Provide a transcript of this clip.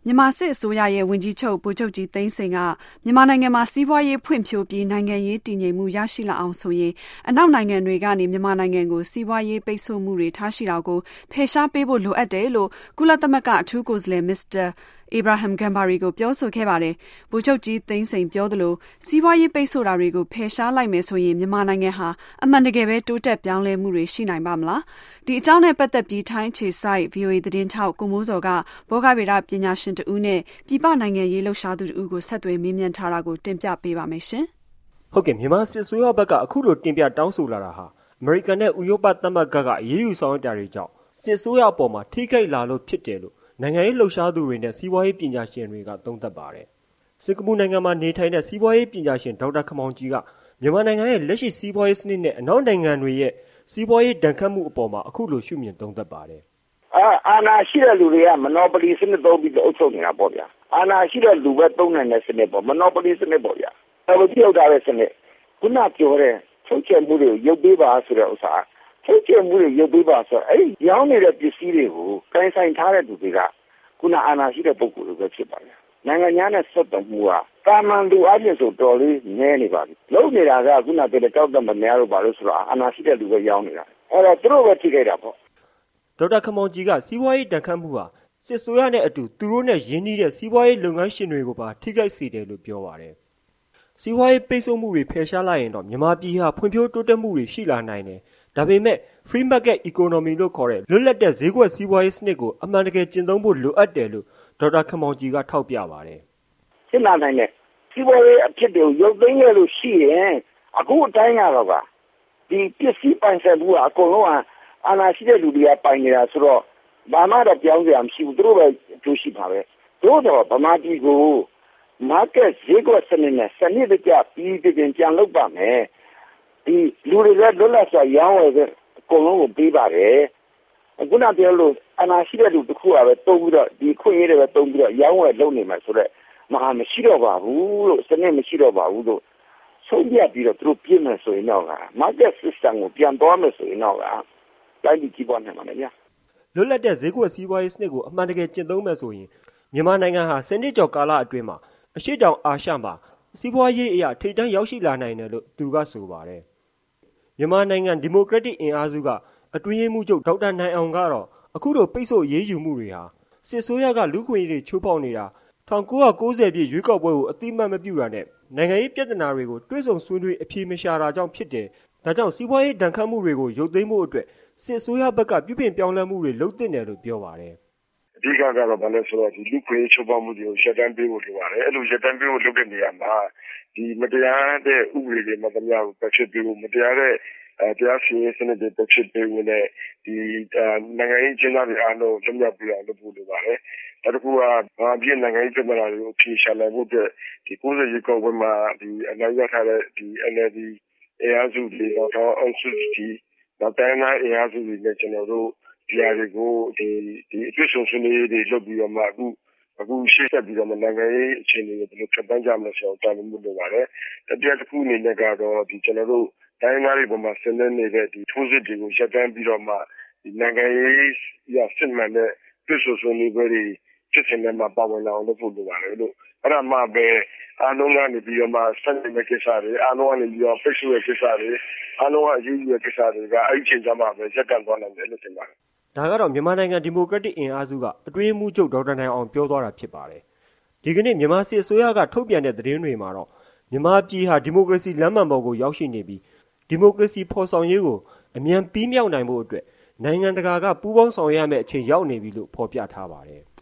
မြန်မာစစ်အစိုးရရဲ့ဝန်ကြီးချုပ်ဗိုလ်ချုပ်ကြီးသိန်းစိန်ကမြန်မာနိုင်ငံမှာစီးပွားရေးဖွံ့ဖြိုးပြီးနိုင်ငံရေးတည်ငြိမ်မှုရရှိလာအောင်ဆိုရင်အနောက်နိုင်ငံတွေကနေမြန်မာနိုင်ငံကိုစီးပွားရေးပိတ်ဆို့မှုတွေထားရှိတာကိုဖယ်ရှားပေးဖို့လိုအပ်တယ်လို့ကုလသမဂ္ဂအထူးကိုယ်စားလှယ်မစ္စတာAbraham Gambari ကိုပြောဆိုခဲ့ပါတယ်။ဗိုလ်ချုပ်ကြီးသိန်းစိန်ပြောသလိုစီးပွားရေးပိတ်ဆို့တာတွေကိုဖယ်ရှားလိုက်မယ်ဆိုရင်မြန်မာနိုင်ငံဟာအမှန်တကယ်ပဲတိုးတက်ပြောင်းလဲမှုတွေရှိနိုင်ပါမလား။ဒီအကြောင်းနဲ့ပတ်သက်ပြီးထိုင်းအခြေစိုက် VOA သတင်းထောက်ကိုမိုးစောကဘောဂဗေဒပညာရှင်တဦးနဲ့ပြည်ပနိုင်ငံရေးလှုပ်ရှားသူတဦးကိုဆက်သွယ်မေးမြန်းထားတာကိုတင်ပြပေးပါမယ်ရှင်။ဟုတ်ကဲ့မြန်မာစစ်ဆိုးရဘက်ကအခုလိုတင်ပြတောင်းဆိုလာတာဟာအမေရိကန်နဲ့ဥရောပသမဂ္ဂကအရေးယူဆောင်ရွက်တာတွေကြောင့်စစ်ဆိုးရအပေါ်မှာထိခိုက်လာလို့ဖြစ်တယ်လို့နိုင်ငံရေးလှုပ်ရှားသူတွေနဲ့စီးပွားရေးပညာရှင်တွေကသုံးသပ်ပါတယ်။စင်ကာပူနိုင်ငံမှာနေထိုင်တဲ့စီးပွားရေးပညာရှင်ဒေါက်တာခမောင်ကြီးကမြန်မာနိုင်ငံရဲ့လက်ရှိစီးပွားရေးစနစ်နဲ့အနောက်နိုင်ငံတွေရဲ့စီးပွားရေးဒဏ်ခတ်မှုအပေါ်မှာအခုလိုရှုမြင်သုံးသပ်ပါတယ်။အာဏာရှိတဲ့လူတွေကမနောပလီစနစ်သုံးပြီးအုပ်ချုပ်နေတာပေါ့ဗျာ။အာဏာရှိတဲ့လူပဲသုံးနိုင်တဲ့စနစ်ပေါ့မနောပလီစနစ်ပေါ့ဗျာ။အဲ့လိုပြုတ်ထားတဲ့စနစ်ခုနပြောတဲ့ချုပ်ချယ်မှုတွေကိုရုပ်ပေးပါဆိုတဲ့ဥစ္စာချုပ်ချယ်မှုတွေရုပ်ပေးပါဆိုအဲ့ဒီရောင်းနေတဲ့ပစ္စည်းတွေကိုကိုင်ဆိုင်ထားတဲ့လူတွေကခုနအာဏာရှိတဲ့ပုဂ္ဂိုလ်တွေပဲဖြစ်ပါလေ။နိုင်ငံသားနဲ့ဆက်သွယ်မှုကတာမန်လူအချင်းဆိုတော်လေးနည်းနေပါပြီ။လုံးနေတာကခုနပြောတဲ့တောက်တမများလို့ပါလို့ဆိုတော့အာဏာရှိတဲ့လူပဲရောင်းနေတာ။အဲ့တော့သူတို့ပဲထိခိုက်တာပေါ့။ဒေါက်တာခမောင်ကြီးကစီးပွားရေးဒဏ်ခတ်မှုဟာစစ်ဆိုးရနဲ့အတူသူတို့နဲ့ရင်းနှီးတဲ့စီးပွားရေးလုပ်ငန်းရှင်တွေကိုပါထိခိုက်စေတယ်လို့ပြောပါတယ်။စီးပွားရေးပိတ်ဆို့မှုတွေဖယ်ရှားလိုက်ရင်တော့မြန်မာပြည်ဟာဖွံ့ဖြိုးတိုးတက်မှုတွေရှိလာနိုင်တယ်။ဒါပေမဲ့ free market economy လို့ခေါ်တဲ့လွတ်လပ်တဲ့ဈေးကွက်စီးပွားရေးစနစ်ကိုအမှန်တကယ်ကျင့်သုံးဖို့လိုအပ်တယ်လို့ဒေါက်တာခမောင်ကြီးကထောက်ပြပါတယ်။ရှင်းလာနိုင်တဲ့စီးပွားရေးအဖြစ်တွေကိုရုပ်သိမ်းရလို့ရှိရင်အခုအတိုင်းရတော့ကဒီပစ္စည်းပိုင်ဆိုင်မှုကအကုန်လုံးအာဏာရှိတဲ့လူတွေကပိုင်နေတာဆိုတော့ဘာမှတော့ပြောင်းစရာမရှိဘူးသူတို့ပဲအကျိုးရှိပါပဲတို့တော့ဗမာပြည်ကို market ဈေးကွက်စနစ်နဲ့စနစ်တကျပြီးပြင်ကြံလုပ်ပါမယ်ဒီလူတွေကလွတ်လပ်စွာရောင်းဝယ်တဲ့အကုန်လုံးကိုပေးပါတယ်အခုနပြောလို့အာဏာရှိတဲ့လူတစ်ခုကပဲတုံးပြီးတော့ဒီခွင့်ရတဲ့ပဲတုံးပြီးတော့ရောင်းဝယ်လုပ်နေမှာဆိုတော့မဟာမရှိတော့ပါဘူးလို့စနစ်မရှိတော့ပါဘူးလို့ဆုံးဖြတ်ပြီးတော့သူတို့ပြင်မယ်ဆိုရင်တော့ market system ကိုပြန်သွားမယ်ဆိုရင်တော့လိုက်ပြီးကြည့်ပါနိုင်ပါမယ်ဗျာလွတ်လပ်တဲ့ဈေးကွက်စီးပွားရေးစနစ်ကိုအမှန်တကယ်ကျင့်သုံးမယ်ဆိုရင်မြန်မာနိုင်ငံဟာစနစ်ကျော်ကာလအတွင်းမှာအရှိတောင်အာရှမှာစီးပွားရေးအရာထိပ်တန်းရောက်ရှိလာနိုင်တယ်လို့သူကဆိုပါတယ်မြန်မာနိုင်ငံဒီမိုကရက်တစ်အင်အားစုကအတွင်းရေးမှူးချုပ်ဒေါက်တာနိုင်အောင်ကတော့အခုလိုပိတ်ဆို့ရေးယူမှုတွေဟာစစ်ဆိုးရကလူခွင့်ရေးတွေချိုးဖောက်နေတာ1990ပြည့်ရွေးကောက်ပွဲကိုအတိမတ်မပြုတာနဲ့နိုင်ငံရေးပြဿနာတွေကိုတွဲဆုံဆွေးနွေးအပြေမရှာတာကြောင့်ဖြစ်တယ်။ဒါကြောင့်စီးပွားရေးဒဏ်ခတ်မှုတွေကိုရုပ်သိမ်းဖို့အတွက်စစ်ဆိုးရဘက်ကပြုပြင်ပြောင်းလဲမှုတွေလုပ်သင့်တယ်လို့ပြောပါတယ်။အဓိကကတော့ဘာလဲဆိုတော့ဒီလူခွင့်ရေးချိုးဖောက်မှုတွေကိုရှင်းတမ်းပေးဖို့လိုပါတယ်။အဲ့လိုရှင်းတမ်းပေးဖို့လုပ်တဲ့နေရာမှာဒီမတရားတဲ့ဥပဒေတွေမှတများကိုပတ်ဖြစ်ပေးဖို့မတရားတဲ့တရားစီရင်စနစ်တွေပတ်ဖြစ်ပေးဖို့နဲ့ဒီနိုင်ငံရေးကျင်းပတွေအားလုံးလွတ်မြောက်ပြီးအောင်လုပ်ဖို့လိုပါတယ်။နောက်တစ်ခုကပြည်နိုင်ငံရေးပြည်မာတွေကိုဖြေရှာနိုင်ဖို့အတွက်ဒီ90ရေကောက်ပွဲမှာဒီအနိုင်ရထားတဲ့ဒီ NLD အင်အားစုတွေတော့အောင်စုဒီတိုင်းနာအင်အားစုတွေနဲ့ကျွန်တော်တို့ဒီအရာတွေကိုဒီအတွေ့အကြုံဆွေးနွေးတွေလုပ်ပြီးတော့မှအခုရှေ့ဆက်ပြီးတော့နိုင်ငံရေးအခြေအနေကိုဘယ်လိုဖြတ်သန်းကြမလဲဆိုတော့တာဝန်မှုလိုပါတယ်။တရားတစ်ခုအနေနဲ့ကတော့ဒီကျွန်တော်တို့တိုင်းနာတွေပေါ်မှာဆင်းနေတဲ့ဒီထိုးစစ်တွေကိုရပ်တန့်ပြီးတော့မှဒီနိုင်ငံရေးရစစ်မှန်တဲ့တွေ့ဆုံဆွေးနွေးပွဲတွေဖြစ်စဉ်ထဲမှာပါဝင်လာအောင်လုပ်ဖို့လိုပါတယ်လို့အဲ့ဒါမှပဲအားလုံးကနေပြီးတော့မှစတင်တဲ့ကိစ္စတွေအားလုံးကနေပြီးတော့ဖိတ်ဆွဲကိစ္စတွေအားလုံးကအရေးကြီးတဲ့ကိစ္စတွေကအဲ့ဒီချိန်ကျမှပဲရပ်တန့်သွားနိုင်တယ်လို့ထင်ပါတယ်။ဒါကတော့မြန်မာနိုင်ငံဒီမိုကရက်တစ်အင်အားစုကအတွင်းမှုချုပ်ဒေါက်တာနိုင်အောင်ပြောသွားတာဖြစ်ပါတယ်။ဒီကနေ့မြန်မာစစ်အစိုးရကထုတ်ပြန်တဲ့သတင်းတွေမှာတော့မြန်မာပြည်ဟာဒီမိုကရေစီလမ်းမှန်ပေါ်ကိုရောက်ရှိနေပြီးဒီမိုကရေစီဖော်ဆောင်ရေးကိုအမြန်ပြီးမြောက်နိုင်ဖို့အတွက်နိုင်ငံတကာကပူးပေါင်းဆောင်ရွက်ရမယ့်အချိန်ရောက်နေပြီလို့ဖော်ပြထားပါတယ်။